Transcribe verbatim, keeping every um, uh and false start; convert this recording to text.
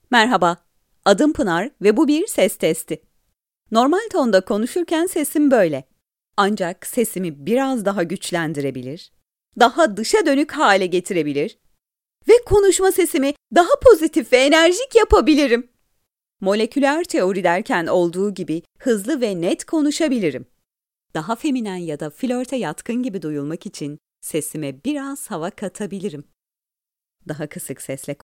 Merhaba, adım Pınar ve bu bir ses testi. Normal tonda konuşurken sesim böyle. Ancak sesimi biraz daha güçlendirebilir, daha dışa dönük hale getirebilir ve konuşma sesimi daha pozitif ve enerjik yapabilirim. Moleküler teori derken olduğu gibi hızlı ve net konuşabilirim. Daha feminen ya da flörte yatkın gibi duyulmak için sesime biraz hava katabilirim. Daha kısık sesle